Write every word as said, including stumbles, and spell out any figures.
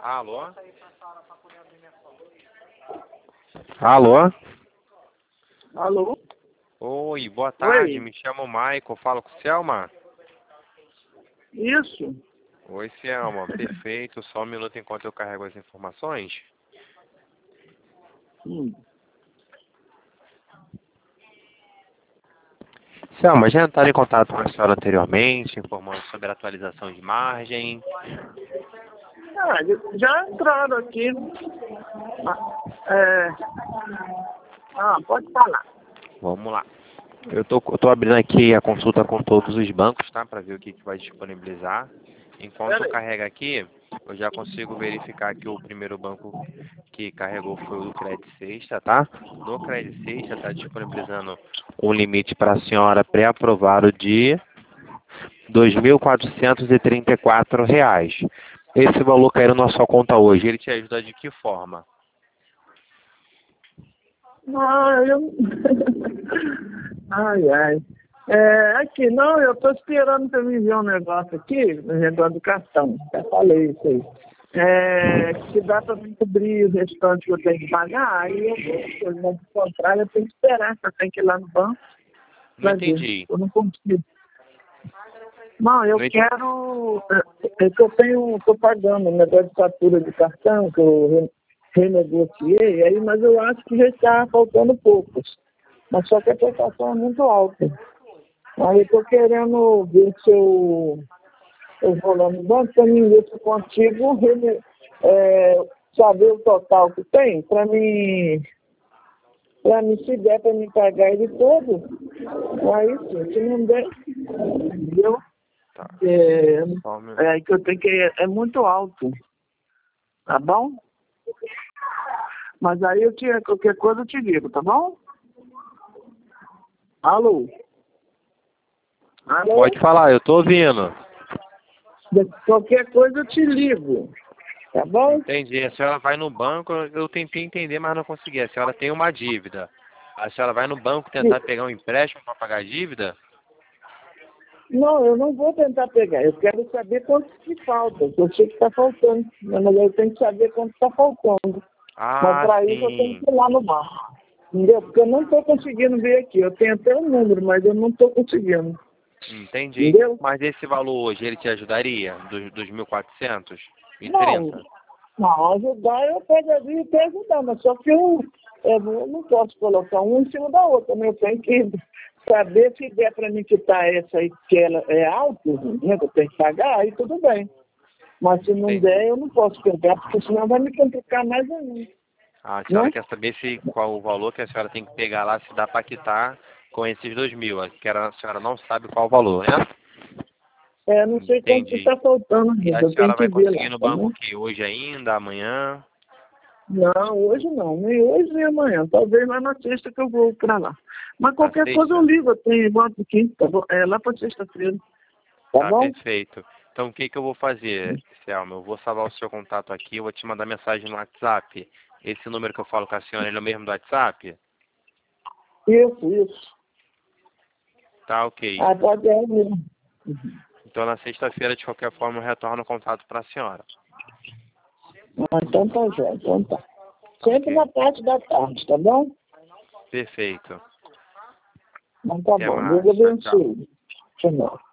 Alô? Alô? Alô? Oi, boa tarde. Oi. Me chamo Michael. Falo com o Selma? Isso. Oi, Selma. Perfeito. Só um minuto enquanto eu carrego as informações. Hum. Selma, já entraram em contato com a senhora anteriormente, informando sobre a atualização de margem? Ah, já entraram aqui. Ah, é... ah, pode falar. Vamos lá. Eu tô, eu tô abrindo aqui a consulta com todos os bancos, tá? Para ver o que, que vai disponibilizar. Enquanto Pera aí. carrega aqui, eu já consigo verificar que o primeiro banco que carregou foi o do Credit Sexta, tá? No Credit Sexta está disponibilizando um limite para a senhora pré-aprovado de dois mil quatrocentos e trinta e quatro reais. Esse valor caindo na sua conta hoje, ele te ajuda de que forma? Ah, eu... ai, ai. É, aqui, não, eu tô esperando para me ver um negócio aqui, no negócio do cartão. Já falei isso aí. É, que dá para me cobrir o restante que eu tenho que pagar, aí eu vou, se não contrário, eu tenho que esperar, eu tenho que ir lá no banco. Não Pra ver. entendi. Eu não consigo. Não, eu Não entendi. quero. É, é que eu tenho, estou pagando um negócio de fatura de cartão que eu re- renegociei, aí, mas eu acho que já está faltando poucos. Mas só que a prestação é muito alta. Aí eu estou querendo ver se eu, eu vou lá no banco para mim ver se eu consigo rene- é, saber o total que tem, para mim, para mim, se der para me pagar ele todo, aí sim, se não der, entendeu? Tá. É, Só um minuto. é que eu tenho que é, é muito alto, tá bom? Mas aí eu te, qualquer coisa eu te ligo, tá bom? Alô? Alô? Pode falar, eu tô ouvindo. De- Qualquer coisa eu te ligo, tá bom? Entendi. A senhora vai no banco, eu tentei entender, mas não consegui. A senhora tem uma dívida. A senhora vai no banco tentar pegar um empréstimo para pagar a dívida? Não, eu não vou tentar pegar, eu quero saber quanto que falta, eu sei que está faltando, mas eu tenho que saber quanto está faltando. Mas Ah, para isso eu tenho sim. que ir lá no banco, entendeu? Porque eu não estou conseguindo ver aqui, eu tenho até um número, mas eu não estou conseguindo, Entendi. entendeu? Mas esse valor hoje, ele te ajudaria? Dos, dos mil quatrocentos e Não, trinta? não, ajudar eu pegaria e até ajudar, mas só que eu, eu não não posso colocar um em cima da outra, né? Eu tenho que saber se der para mim quitar essa aí, que ela é alta, né? Que eu tenho que pagar, aí tudo bem. Mas se não Entendi. der, eu não posso pegar, porque senão vai me complicar mais ainda, Ah, a senhora né? quer saber se qual o valor que a senhora tem que pegar lá, se dá para quitar com esses dois mil. A senhora a senhora não sabe qual o valor, né? É, não sei quanto que Entendi. está faltando E ainda, a eu tenho senhora que vai ver conseguir lá, no tá banco bom? o quê? Hoje ainda, amanhã? Não, hoje não, nem hoje nem amanhã, talvez lá na sexta que eu vou para lá. Mas Na qualquer coisa eu sexta? ligo, eu tenho voto aqui, tá bom? É lá para sexta-feira, tá Tá, bom? perfeito. Então o que que eu vou fazer, Selma? Eu vou salvar o seu contato aqui, eu vou te mandar mensagem no WhatsApp. Esse número que eu falo com a senhora, ele é o mesmo do WhatsApp? Isso, isso. Tá, ok. Ah, pode é mesmo. Então na sexta-feira, de qualquer forma, eu retorno o contato para a senhora. Ah, então tá já, então tá. Tá, Sempre ok. na parte da tarde, tá bom? Perfeito. Então tá Até bom, Deus mais. Tchau, tchau. abençoe. Tchau.